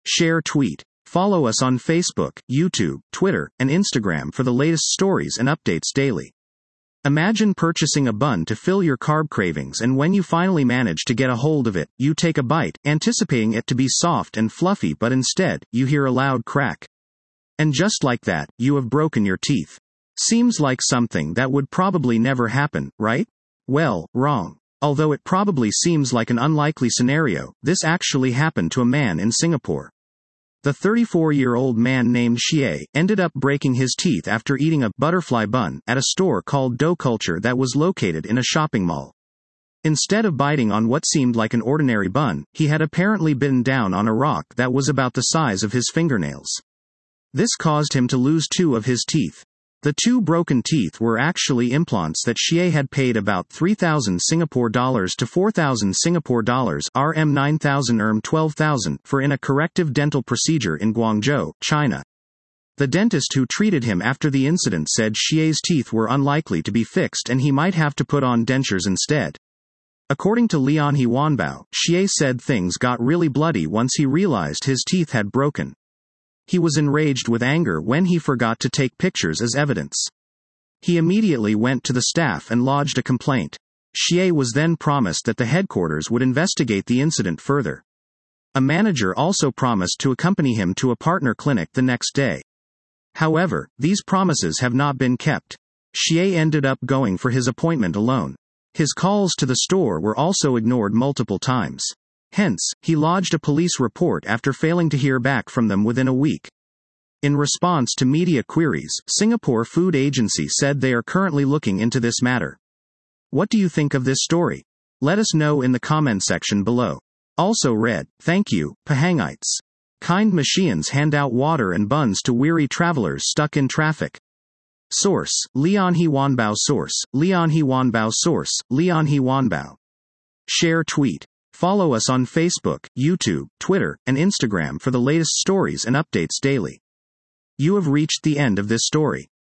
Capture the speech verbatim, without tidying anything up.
Share tweet. Follow us on Facebook, YouTube, Twitter, and Instagram for the latest stories and updates daily. Imagine purchasing a bun to fill your carb cravings, and when you finally manage to get a hold of it, you take a bite, anticipating it to be soft and fluffy, but instead, you hear a loud crack. And just like that, you have broken your teeth. Seems like something that would probably never happen, right? Well, wrong. Although it probably seems like an unlikely scenario, this actually happened to a man in Singapore. The thirty-four-year-old man named Xie ended up breaking his teeth after eating a butterfly bun at a store called Dough Culture that was located in a shopping mall. Instead of biting on what seemed like an ordinary bun, he had apparently bitten down on a rock that was about the size of his fingernails. This caused him to lose two of his teeth. The two broken teeth were actually implants that Xie had paid about three thousand Singapore dollars to four thousand Singapore dollars R M nine thousand R M twelve thousand for in a corrective dental procedure in Guangzhou, China. The dentist who treated him after the incident said Xie's teeth were unlikely to be fixed and he might have to put on dentures instead. According to Lianhe Wanbao, Xie said things got really bloody once he realized his teeth had broken. He was enraged with anger when he forgot to take pictures as evidence. He immediately went to the staff and lodged a complaint. Xie was then promised that the headquarters would investigate the incident further. A manager also promised to accompany him to a partner clinic the next day. However, these promises have not been kept. Xie ended up going for his appointment alone. His calls to the store were also ignored multiple times. Hence, he lodged a police report after failing to hear back from them within a week. In response to media queries, Singapore Food Agency said they are currently looking into this matter. What do you think of this story? Let us know in the comment section below. Also read, thank you, Pahangites. Kind Machians hand out water and buns to weary travelers stuck in traffic. Source, Lianhe Wanbao. Source, Lianhe Wanbao. Source, Lianhe Wanbao. Share tweet. Follow us on Facebook, YouTube, Twitter, and Instagram for the latest stories and updates daily. You have reached the end of this story.